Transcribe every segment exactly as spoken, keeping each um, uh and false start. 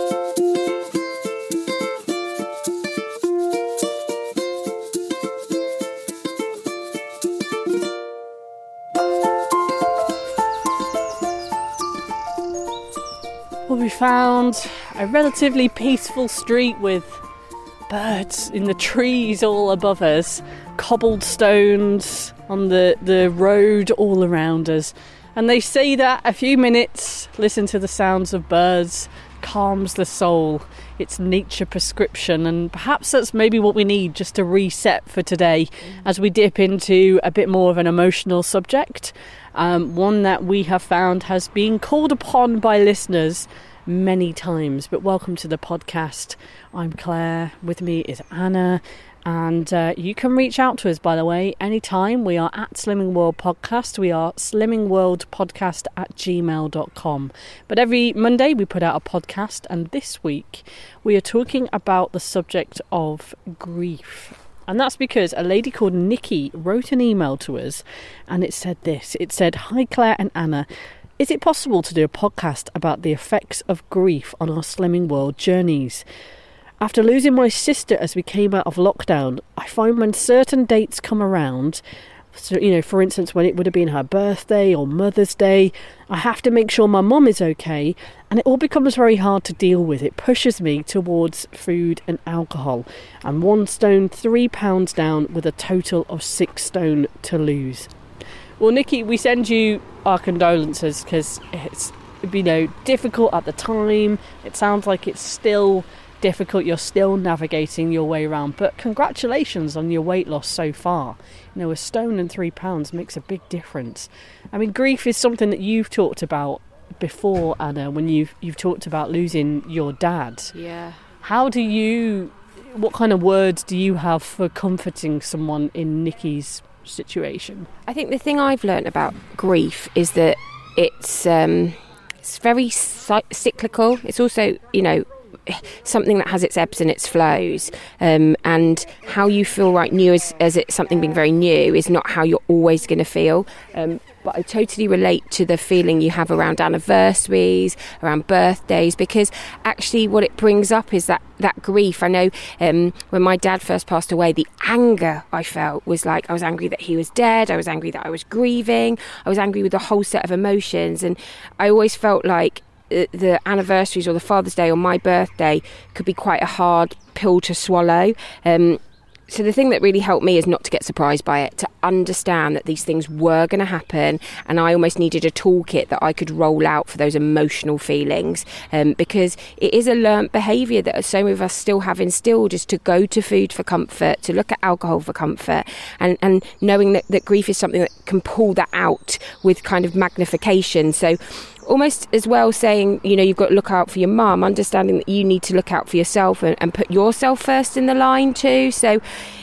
Well, we found a relatively peaceful street with birds in the trees all above us, cobbled stones on the, the road all around us. And they say that a few minutes, listen to the sounds of birds, calms the soul. It's nature prescription, and perhaps that's maybe what we need just to reset for today as we dip into a bit more of an emotional subject. Um, one that we have found has been called upon by listeners many times. But welcome to the podcast. I'm Claire. With me is Anna. And uh, you can reach out to us, by the way, anytime. We are at Slimming World Podcast. We are slimmingworldpodcast at gmail dot com. But every Monday we put out a podcast. And this week we are talking about the subject of grief. And that's because a lady called Nikki wrote an email to us, and it said this. It said, "Hi Claire and Anna, is it possible to do a podcast about the effects of grief on our Slimming World journeys? After losing my sister as we came out of lockdown, I find when certain dates come around, so, you know, for instance, when it would have been her birthday or Mother's Day, I have to make sure my mum is okay, and it all becomes very hard to deal with. It pushes me towards food and alcohol. I'm one stone, three pounds down with a total of six stone to lose." Well, Nikki, we send you our condolences because it's, you know, difficult at the time. It sounds like it's still difficult. You're still navigating your way around, but congratulations on your weight loss so far. You know, a stone and three pounds makes a big difference. I mean, grief is something that you've talked about before, Anna, when you've you've talked about losing your dad. Yeah. How do you, what kind of words do you have for comforting someone in Nikki's situation? I think the thing I've learnt about grief is that it's um, it's very cy- cyclical. It's also, you know, something that has its ebbs and its flows, um, and how you feel right new as, as it's something being very new is not how you're always going to feel. Um, but I totally relate to the feeling you have around anniversaries, around birthdays, because actually what it brings up is that, that grief. I know um, when my dad first passed away, the anger I felt was like I was angry that he was dead, I was angry that I was grieving, I was angry with the whole set of emotions, and I always felt like the anniversaries or the Father's Day or my birthday could be quite a hard pill to swallow. Um, so the thing that really helped me is not to get surprised by it, to understand that these things were going to happen, and I almost needed a toolkit that I could roll out for those emotional feelings, um, because it is a learnt behaviour that so many of us still have instilled, is to go to food for comfort, to look at alcohol for comfort, and, and knowing that, that grief is something that can pull that out with kind of magnification. So almost as well saying, you know, you've got to look out for your mum, understanding that you need to look out for yourself and, and put yourself first in the line too. So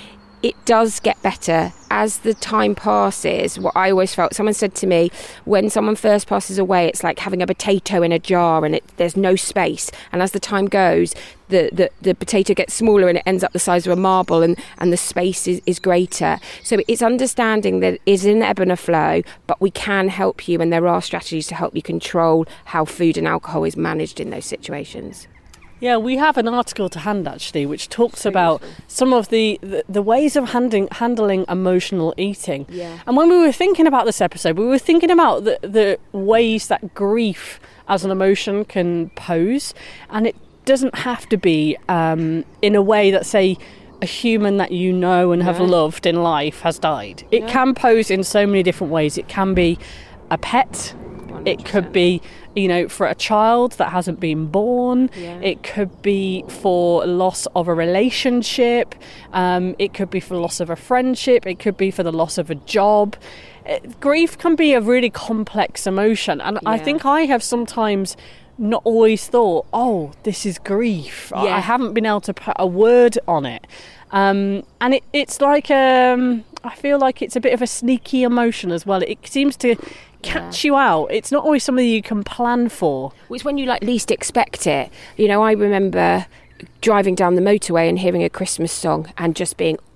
it does get better as the time passes. What I always felt, someone said to me, when someone first passes away, it's like having a potato in a jar and it, there's no space. And as the time goes, the, the, the potato gets smaller and it ends up the size of a marble, and, and the space is, is greater. So it's understanding that it is an ebb and a flow, but we can help you, and there are strategies to help you control how food and alcohol is managed in those situations. Yeah, we have an article to hand actually which talks so about useful. some of the, the, the ways of handling, handling emotional eating. Yeah. And when we were thinking about this episode, we were thinking about the, the ways that grief as an emotion can pose. And it doesn't have to be um, in a way that, say, a human that you know and have yeah. loved in life has died. It yeah. can pose in so many different ways. It can be a pet. one hundred percent. It could be, you know, for a child that hasn't been born. Yeah. It could be for loss of a relationship. Um, it could be for loss of a friendship. It could be for the loss of a job. It, grief can be a really complex emotion. And yeah. I think I have sometimes not always thought, oh, this is grief. Yeah. I haven't been able to put a word on it. Um, and it, it's like, um, I feel like it's a bit of a sneaky emotion as well. It seems to catch yeah. you out. It's not always something you can plan for. It's when you like least expect it. You know, I remember driving down the motorway and hearing a Christmas song and just being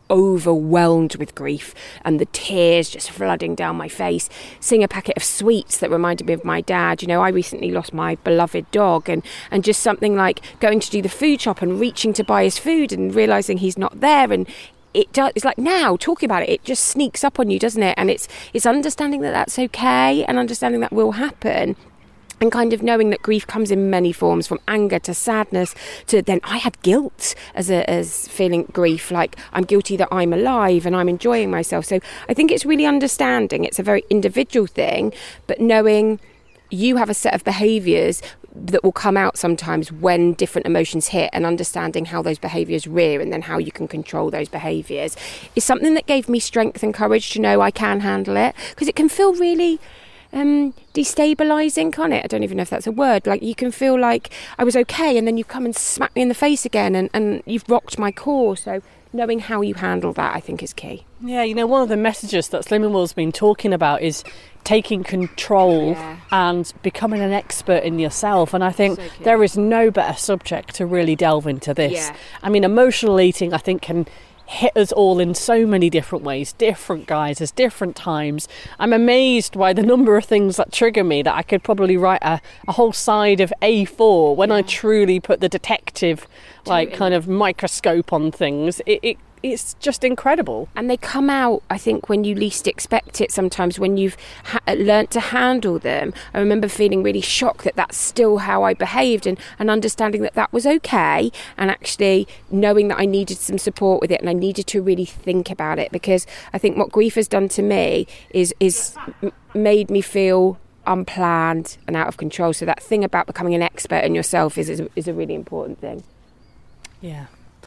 overwhelmed with grief and the tears just flooding down my face, seeing a packet of sweets that reminded me of my dad. You know, I recently lost my beloved dog, and, and just something like going to do the food shop and reaching to buy his food and realising he's not there, and it does, it's like now talking about it, it just sneaks up on you, doesn't it? And it's it's understanding that that's okay and understanding that will happen. And kind of knowing that grief comes in many forms, from anger to sadness to then I had guilt as a, as feeling grief, like I'm guilty that I'm alive and I'm enjoying myself. So I think it's really understanding. It's a very individual thing, but knowing you have a set of behaviours that will come out sometimes when different emotions hit, and understanding how those behaviours rear and then how you can control those behaviours is something that gave me strength and courage to know I can handle it, because it can feel really um destabilizing, can't it? I don't even know if that's a word. Like, you can feel like I was okay and then you come and smack me in the face again, and, and you've rocked my core. So knowing how you handle that, I think, is key. Yeah, you know, one of the messages that Slimming World's been talking about is taking control yeah. and becoming an expert in yourself. And I think so there is no better subject to really delve into this. Yeah. I mean, emotional eating, I think, can hit us all in so many different ways, different guises, different times. I'm amazed by the number of things that trigger me that I could probably write a, a whole side of A four when yeah. I truly put the detective like kind of microscope on things. It, it it's just incredible. And they come out, I think, when you least expect it sometimes, when you've ha- learnt to handle them. I remember feeling really shocked that that's still how I behaved, and, and understanding that that was okay, and actually knowing that I needed some support with it and I needed to really think about it, because I think what grief has done to me is, is made me feel unplanned and out of control. So that thing about becoming an expert in yourself is, is, is a really important thing. Yeah.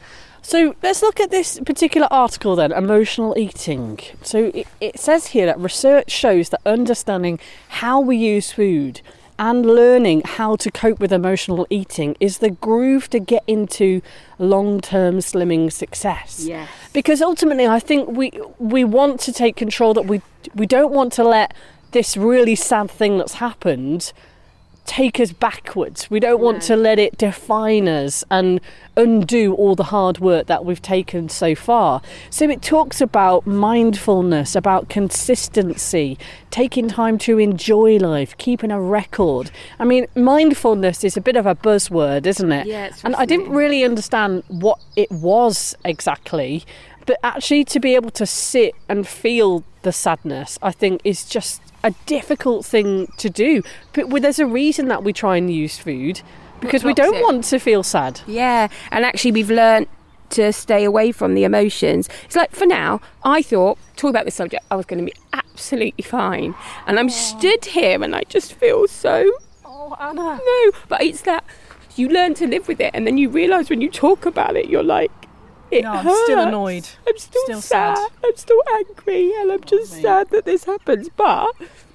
So let's look at this particular article then, emotional eating. So it, it says here that research shows that understanding how we use food and learning how to cope with emotional eating is the groove to get into long-term slimming success. Yes. Because ultimately I think we we want to take control, that we we don't want to let this really sad thing that's happened take us backwards. We don't want no. to let it define us and undo all the hard work that we've taken so far. So it talks about mindfulness, about consistency, taking time to enjoy life, keeping a record. I mean, mindfulness is a bit of a buzzword, isn't it? Yeah, it's and I didn't really understand what it was exactly, but actually to be able to sit and feel the sadness, I think, is just a difficult thing to do. But there's a reason that we try and use food, because we don't it. want to feel sad. Yeah, and actually we've learnt to stay away from the emotions. It's like, for now, I thought, talk about this subject, I was going to be absolutely fine. And I'm oh. stood here and I just feel so... Oh, Anna. No, but it's that you learn to live with it, and then you realise when you talk about it, you're like, It no, I'm hurts. still annoyed. I'm still, still sad. sad. I'm still angry, and I'm just oh, sad that this happens. But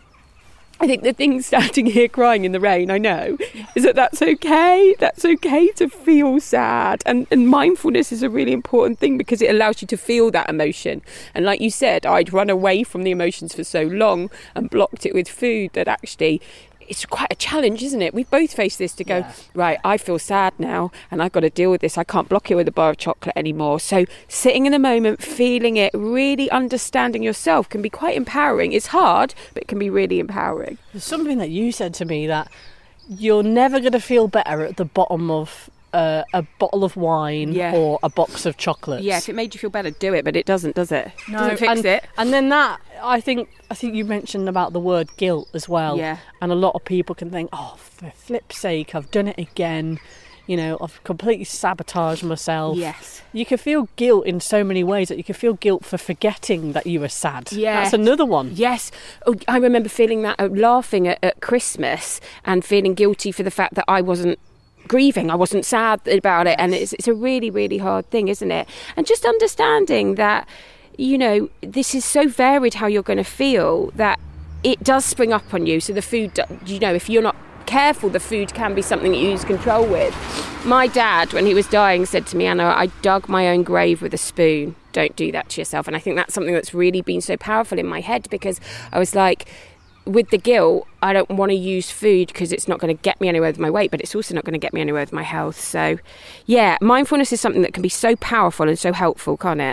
I think the thing standing here crying in the rain, I know, is that that's okay. That's okay to feel sad. And, and mindfulness is a really important thing, because it allows you to feel that emotion. And like you said, I'd run away from the emotions for so long and blocked it with food that actually... it's quite a challenge, isn't it? We've both faced this to go, yeah. right, I feel sad now and I've got to deal with this. I can't block it with a bar of chocolate anymore. So sitting in the moment, feeling it, really understanding yourself can be quite empowering. It's hard, but it can be really empowering. There's something that you said to me, that you're never going to feel better at the bottom of uh, a bottle of wine yeah. or a box of chocolates. Yeah, if it made you feel better, do it, but it doesn't, does it? No, doesn't fix and, it. And then that, I think, I think you mentioned about the word guilt as well. Yeah. And a lot of people can think, oh, for flip's sake, I've done it again. You know, I've completely sabotaged myself. Yes. You can feel guilt in so many ways. That you can feel guilt for forgetting that you were sad. Yeah. That's another one. Yes. Oh, I remember feeling that, uh, laughing at, at Christmas and feeling guilty for the fact that I wasn't grieving. I wasn't sad about it. And it's, it's a really, really hard thing, isn't it? And just understanding that, you know, this is so varied how you're going to feel, that it does spring up on you. So the food, you know, if you're not careful, the food can be something that you lose control with. My dad, when he was dying, said to me, Anna, I dug my own grave with a spoon. Don't do that to yourself. And I think that's something that's really been so powerful in my head, because I was like, with the guilt, I don't want to use food because it's not going to get me anywhere with my weight, but it's also not going to get me anywhere with my health. So, yeah, mindfulness is something that can be so powerful and so helpful, can't it?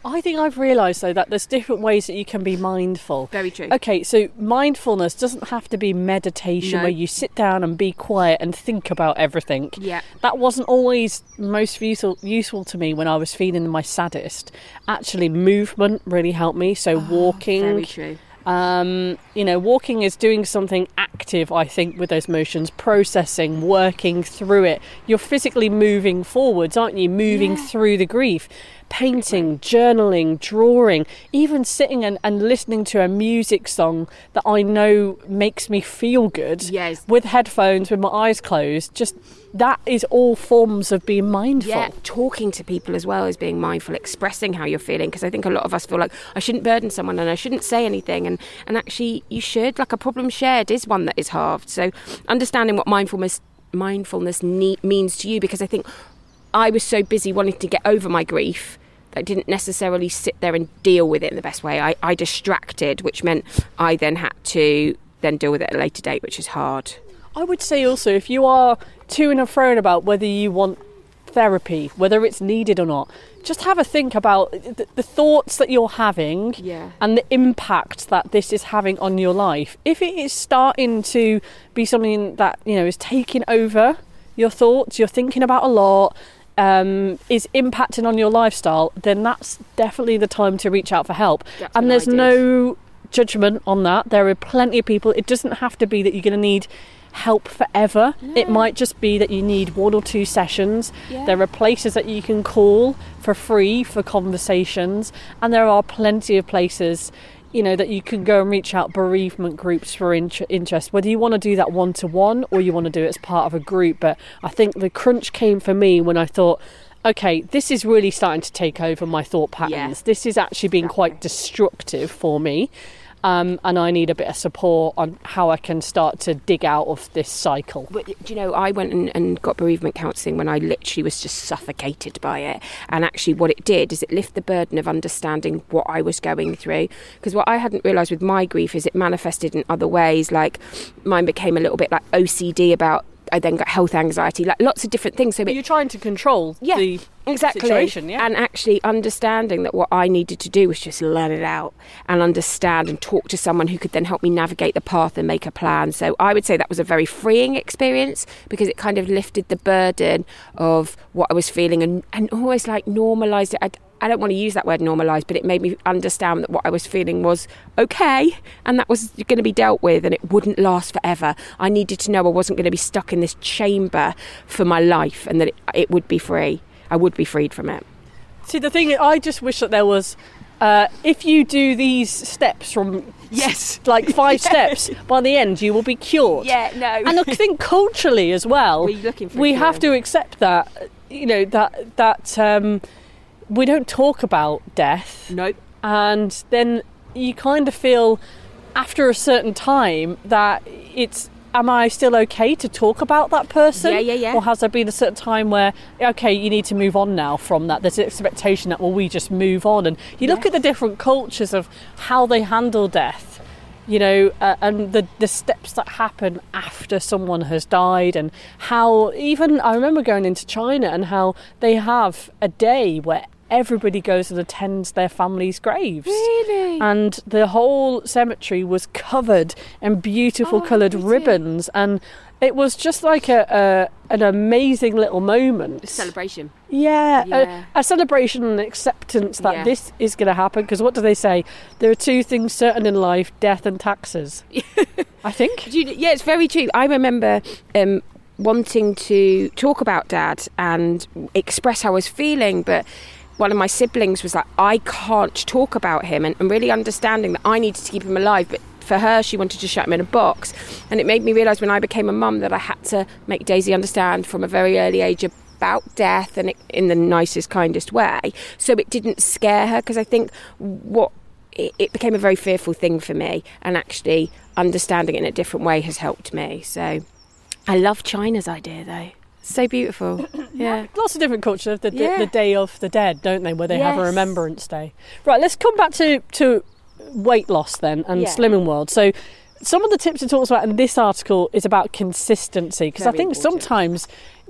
I think I've realised, though, that there's different ways that you can be mindful. Very true. Okay, so mindfulness doesn't have to be meditation No. where you sit down and be quiet and think about everything. Yeah. That wasn't always most useful, useful to me when I was feeling my saddest. Actually, movement really helped me. So walking. Very true. Um, you know, walking is doing something active, I think, with those motions, processing, working through it. You're physically moving forwards, aren't you? Moving Yeah. through the grief. Painting, journaling, drawing, even sitting and, and listening to a music song that I know makes me feel good. Yes. With headphones, with my eyes closed. Just that is all forms of being mindful. Yeah, talking to people as well as being mindful, expressing how you're feeling, because I think a lot of us feel like I shouldn't burden someone and I shouldn't say anything, and, and actually you should. Like, a problem shared is one that is halved. So understanding what mindfulness mindfulness ne- means to you, because I think I was so busy wanting to get over my grief that I didn't necessarily sit there and deal with it in the best way. I, I distracted, which meant I then had to then deal with it at a later date, which is hard. I would say also, if you are to and fro about whether you want therapy, whether it's needed or not, just have a think about the, the thoughts that you're having Yeah. and the impact that this is having on your life. If it is starting to be something that, you know, is taking over your thoughts, you're thinking about a lot, um, is impacting on your lifestyle, then that's definitely the time to reach out for help. That's And what there's I did. no judgment on that. There are plenty of people. It doesn't have to be that you're going to need help forever. No. It might just be that you need one or two sessions. Yeah. There are places that you can call for free for conversations, and there are plenty of places, you know, that you can go and reach out, bereavement groups for int- interest, whether you want to do that one-to-one or you want to do it as part of a group. But I think the crunch came for me when I thought, okay, this is really starting to take over my thought patterns. Yeah. This is actually being quite destructive for me. Um, and I need a bit of support on how I can start to dig out of this cycle. But, do you know, I went and, and got bereavement counselling when I literally was just suffocated by it. And actually what it did is it lifted the burden of understanding what I was going through. Because what I hadn't realised with my grief is it manifested in other ways. Like, mine became a little bit like O C D about, I then got health anxiety, like lots of different things. So But it, you're trying to control Yeah, the exactly. situation, yeah. And actually understanding that what I needed to do was just let it out and understand and talk to someone who could then help me navigate the path and make a plan. So I would say that was a very freeing experience, because it kind of lifted the burden of what I was feeling and, and always like normalised it. I, I don't want to use that word normalised, but it made me understand that what I was feeling was okay and that was going to be dealt with and it wouldn't last forever. I needed to know I wasn't going to be stuck in this chamber for my life, and that it, it would be free. I would be freed from it. See, the thing is, I just wish that there was, uh, if you do these steps from Yes. like five steps, by the end you will be cured. Yeah, no. And I think culturally as well, We're looking for a we cure. have to accept that, you know, that that um, we don't talk about death, Nope. and then you kind of feel after a certain time that it's, am I still okay to talk about that person? Yeah, yeah, yeah. Or has there been a certain time where, okay, you need to move on now from that? There's an expectation that, well, we just move on. And you look Yes. at the different cultures of how they handle death, you know, uh, and the, the steps that happen after someone has died, and how even, I remember going into China and how they have a day where everybody goes and attends their family's graves. Really? And the whole cemetery was covered in beautiful Oh, coloured pretty. ribbons, and it was just like a, a an amazing little moment. Celebration. Yeah, Yeah. A, a celebration and acceptance that Yeah. this is going to happen. Because what do they say? There are two things certain in life: death and taxes. I think. Do you- yeah, it's very true. I remember um, wanting to talk about Dad and express how I was feeling, but one of my siblings was like, I can't talk about him, and, and really understanding that I needed to keep him alive, but for her she wanted to shut him in a box. And it made me realise when I became a mum that I had to make Daisy understand from a very early age about death, and it, in the nicest, kindest way, so it didn't scare her. Because I think what it, it became a very fearful thing for me, and actually understanding it in a different way has helped me. So I love China's idea though. So beautiful. Yeah. Lots of different cultures. The, the, Yeah. the Day of the Dead, don't they? Where they have a Yes. Remembrance Day. Right, let's come back to, to weight loss then and Yeah. Slimming World. So some of the tips it talks about in this article is about consistency. Because I Very think important. sometimes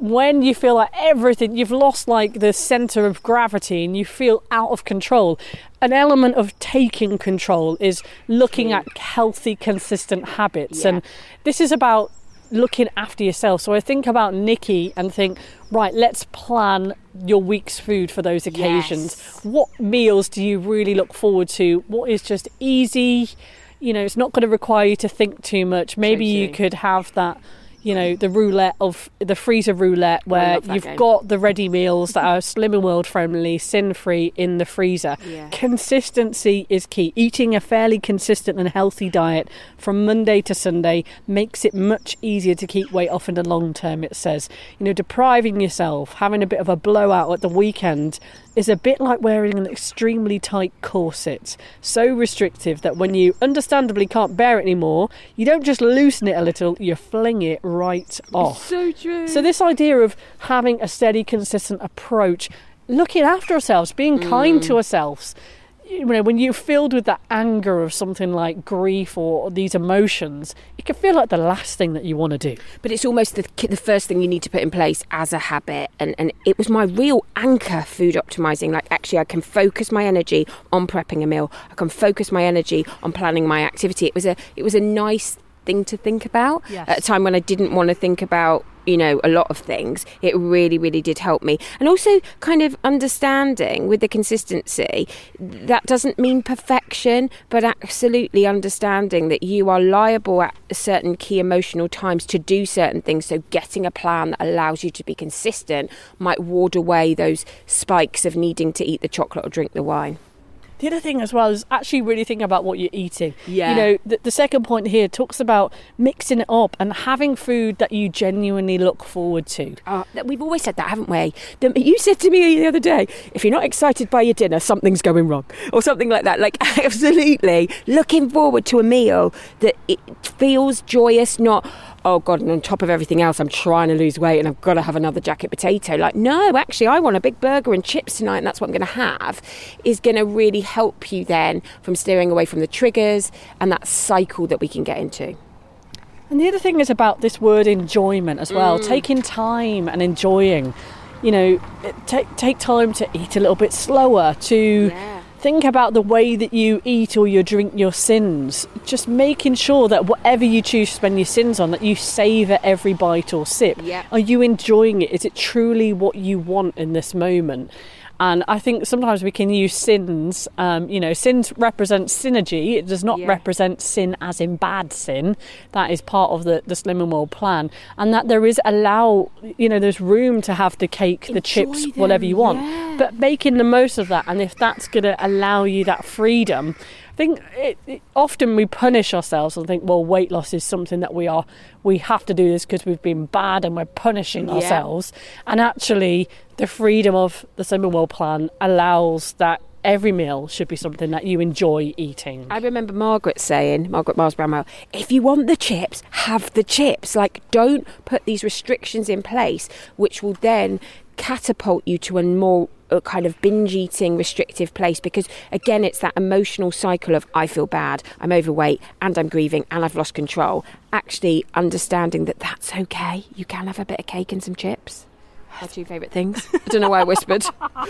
when you feel like everything, you've lost like the centre of gravity and you feel out of control, an element of taking control is looking mm. at healthy, consistent habits. Yeah. And this is about looking after yourself. So I think about Nikki and think, right, let's plan your week's food for those occasions. Yes. What meals do you really look forward to? What is just easy? You know, it's not going to require you to think too much. Maybe totally. You could have that, you know, the roulette of the freezer roulette where you've game. got the ready meals that are Slimming World friendly, sin free in the freezer. Yeah. Consistency is key. Eating a fairly consistent and healthy diet from Monday to Sunday makes it much easier to keep weight off in the long term, it says. You know, depriving yourself, having a bit of a blowout at the weekend is a bit like wearing an extremely tight corset, so restrictive that when you understandably can't bear it anymore, you don't just loosen it a little, you fling it right off. It's so true. So this idea of having a steady, consistent approach, looking after ourselves, being mm. kind to ourselves, you know, when you're filled with that anger of something like grief or these emotions, it can feel like the last thing that you want to do. But it's almost the, the first thing you need to put in place as a habit. And, and it was my real anchor, food optimizing. Like, actually, I can focus my energy on prepping a meal. I can focus my energy on planning my activity. It was a, it was a nice thing to think about yes. at a time when I didn't want to think about, you know, a lot of things. It really, really did help me. And also kind of understanding with the consistency, that doesn't mean perfection, but absolutely understanding that you are liable at certain key emotional times to do certain things. So getting a plan that allows you to be consistent might ward away those spikes of needing to eat the chocolate or drink the wine. The other thing as well is actually really thinking about what you're eating. Yeah. You know, the, the second point here talks about mixing it up and having food that you genuinely look forward to. Oh, we've always said that, haven't we? The, you said to me the other day, if you're not excited by your dinner, something's going wrong. Or something like that. Like, absolutely looking forward to a meal that it feels joyous, not, oh God, and on top of everything else, I'm trying to lose weight and I've got to have another jacket potato. Like, no, actually, I want a big burger and chips tonight and that's what I'm going to have, is going to really help you then from steering away from the triggers and that cycle that we can get into. And the other thing is about this word enjoyment as well, mm. taking time and enjoying. You know, take take time to eat a little bit slower, to yeah. think about the way that you eat or you drink your sins. Just making sure that whatever you choose to spend your sins on, that you savour every bite or sip. Yeah. Are you enjoying it? Is it truly what you want in this moment? And I think sometimes we can use sins, um, you know, sins represent synergy. It does not yeah. represent sin as in bad sin. That is part of the, the Slimming World plan. And that there is allow, you know, there's room to have the cake, the Enjoy chips, them. whatever you want. Yeah. But making the most of that. And if that's going to allow you that freedom, I think it, it, often we punish ourselves and think, well, weight loss is something that we are, we have to do this because we've been bad and we're punishing yeah. ourselves. And actually, the freedom of the Slimming World plan allows that every meal should be something that you enjoy eating. I remember Margaret saying, Margaret Miles Bramwell, if you want the chips, have the chips. Like, don't put these restrictions in place, which will then catapult you to a more a kind of binge eating restrictive place, because again it's that emotional cycle of I feel bad, I'm overweight and I'm grieving and I've lost control. Actually understanding that that's okay, you can have a bit of cake and some chips. Our two favourite things. I don't know why I whispered.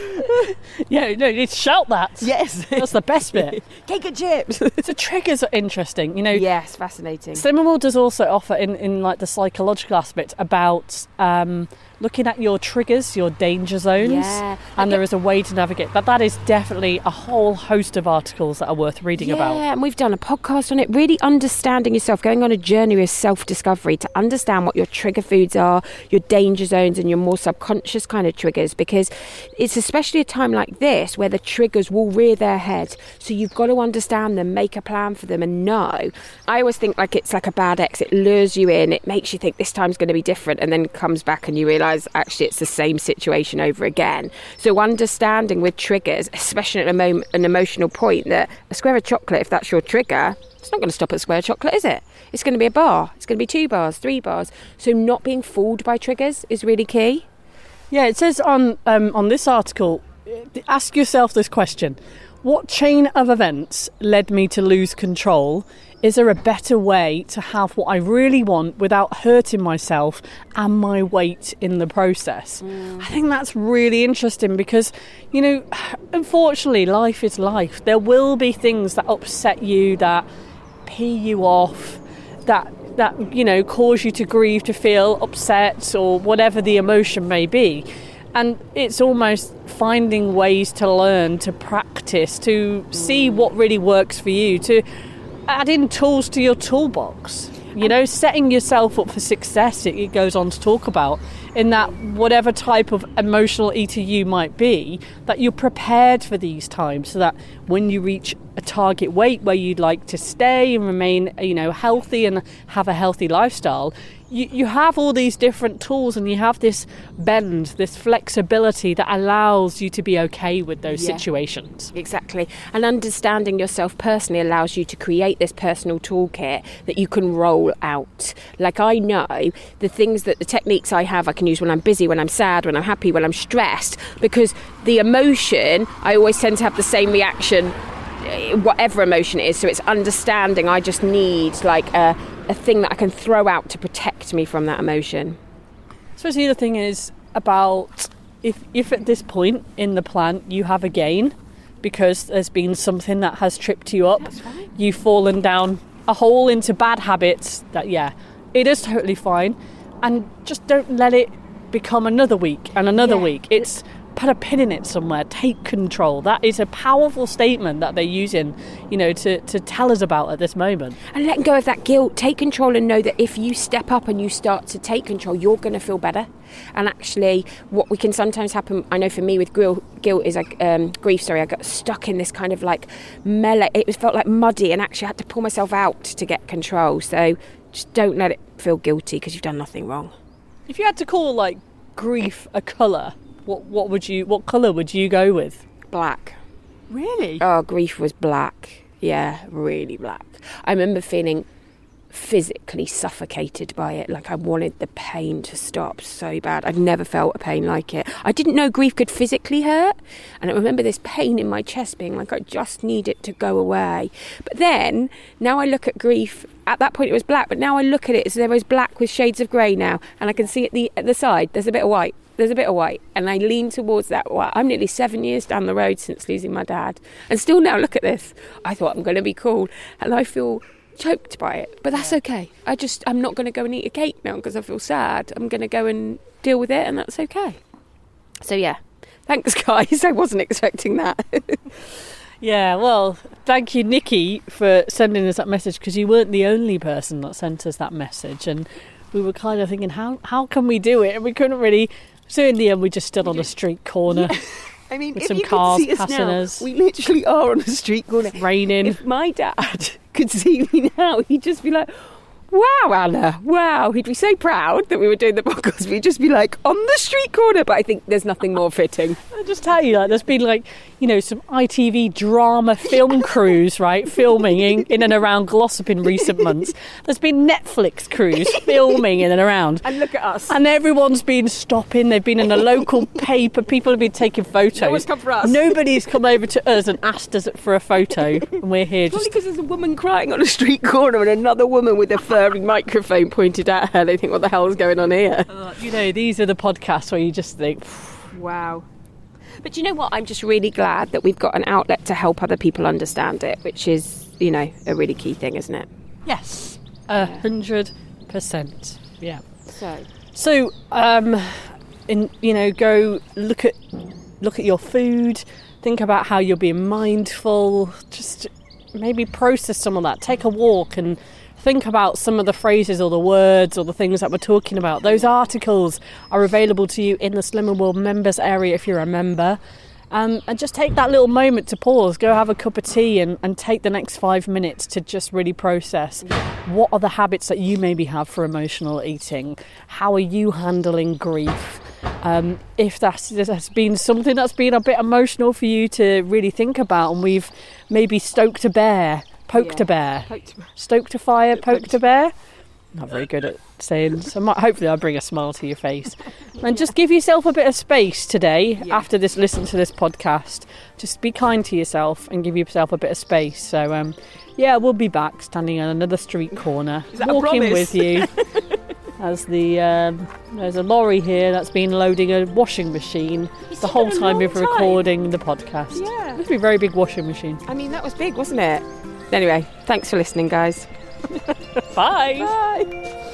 Yeah, no, you need to shout that. Yes. That's the best bit. Cake and chips. So triggers are interesting, you know. Yes, fascinating. Slimming World does also offer in, in like the psychological aspect about um, looking at your triggers, your danger zones. Yeah. And there is a way to navigate that. That is definitely a whole host of articles that are worth reading yeah, about. Yeah, and we've done a podcast on it, really understanding yourself, going on a journey of self-discovery to understand what your trigger foods are, your danger zones and your more subconscious kind of triggers, because it's especially a time like this where the triggers will rear their head. So you've got to understand them, make a plan for them and know. I always think like it's like a bad ex. It lures you in, it makes you think this time's going to be different, and then comes back and you realise actually it's the same situation over again. So understanding with triggers, especially at a moment, an emotional point, that a square of chocolate, if that's your trigger, it's not going to stop at a square of chocolate, is it? It's going to be a bar. It's going to be two bars, three bars. So not being fooled by triggers is really key. Yeah, it says on um, on this article, ask yourself this question. what chain of events led me to lose control? Is there a better way to have what I really want without hurting myself and my weight in the process? Mm. I think that's really interesting because, you know, unfortunately, life is life. There will be things that upset you, that pee you off, that, that you know, cause you to grieve, to feel upset or whatever the emotion may be. And it's almost finding ways to learn, to practice, to see what really works for you, to add in tools to your toolbox. You know, setting yourself up for success, it, it goes on to talk about, in that whatever type of emotional eater you might be, that you're prepared for these times so that when you reach a target weight where you'd like to stay and remain, you know, healthy and have a healthy lifestyle, you, you have all these different tools and you have this bend, this flexibility that allows you to be okay with those yeah, situations. Exactly. And understanding yourself personally allows you to create this personal toolkit that you can roll out. Like, I know the things that the techniques I have I can use when I'm busy, when I'm sad, when I'm happy, when I'm stressed, because the emotion, I always tend to have the same reaction whatever emotion it is. So it's understanding I just need like a, a thing that I can throw out to protect me from that emotion. I suppose the other thing is about if if at this point in the plan you have a gain because there's been something that has tripped you up, right. You've fallen down a hole into bad habits, that yeah, it is totally fine, and just don't let it become another week and another yeah. week. It's put a pin in it somewhere, take control. That is a powerful statement that they're using, you know, to, to tell us about at this moment. And letting go of that guilt, take control and know that if you step up and you start to take control, you're going to feel better. And actually, what we can sometimes happen, I know for me with guilt, guilt is like um, grief, sorry, I got stuck in this kind of like melee, it was felt like muddy, and actually I had to pull myself out to get control. So just don't let it feel guilty because you've done nothing wrong. If you had to call like grief a colour, What what would you what colour would you go with? Black. Really? Oh, grief was black. Yeah, really black. I remember feeling physically suffocated by it. Like I wanted the pain to stop so bad. I'd never felt a pain like it. I didn't know grief could physically hurt. And I remember this pain in my chest being like, I just need it to go away. But then, now I look at grief, at that point it was black, but now I look at it as there is black with shades of grey now. And I can see at the at the side, there's a bit of white. There's a bit of white, and I lean towards that white. I'm nearly seven years down the road since losing my dad, and still now look at this. I thought I'm going to be cool, and I feel choked by it, but that's okay. I just, I'm not going to go and eat a cake now because I feel sad. I'm going to go and deal with it, and that's okay. So yeah, thanks guys. I wasn't expecting that. Yeah, well, thank you, Nikki, for sending us that message, because you weren't the only person that sent us that message, and we were kind of thinking, how how can we do it? And we couldn't really. So in the end, we just stood on a street corner. Yeah. I mean, with if some you cars could see us passing now, us. We literally are on a street corner. It's raining. If my dad could see me now, he'd just be like, wow, Anna, wow. He'd be so proud that we were doing the podcast. We'd just be like, on the street corner. But I think there's nothing more fitting. I'll just tell you, like, there's been like, you know, some I T V drama film crews, right, filming in, in and around Glossop in recent months. There's been Netflix crews filming in and around. And look at us. And everyone's been stopping. They've been in a local paper. People have been taking photos. No one's come for us. Nobody's come over to us and asked us for a photo. And we're here Probably just... because there's a woman crying on a street corner and another woman with a furry microphone pointed at her. They think, what the hell's going on here? Uh, you know, these are the podcasts where you just think, wow. But you know what? I'm just really glad that we've got an outlet to help other people understand it, which is, you know, a really key thing, isn't it? yes, a hundred percent. Yeah. So, So, um, in you know, go look at look at your food. Think about how you're being mindful. Just maybe process some of that. Take a walk and think about some of the phrases or the words or the things that we're talking about. Those articles are available to you in the Slimmer World members area if you're a member. Um, and just take that little moment to pause, go have a cup of tea and, and take the next five minutes to just really process what are the habits that you maybe have for emotional eating. How are you handling grief? Um, if that's, that's been something that's been a bit emotional for you to really think about, and we've maybe stoked a bear, poked yeah. a bear, Poked a bear. stoked a fire, poked, poked a bear. not very good at saying, so might, hopefully I'll bring a smile to your face. And just give yourself a bit of space today, yeah. after this, listen to this podcast. Just be kind to yourself and give yourself a bit of space. So, um, yeah, we'll be back standing on another street corner, walking with you. As the um, there's a lorry here that's been loading a washing machine it's the whole time we've been recording the podcast. Yeah. It must be a very big washing machine. I mean, that was big, wasn't it? Anyway, thanks for listening, guys. Bye. Bye.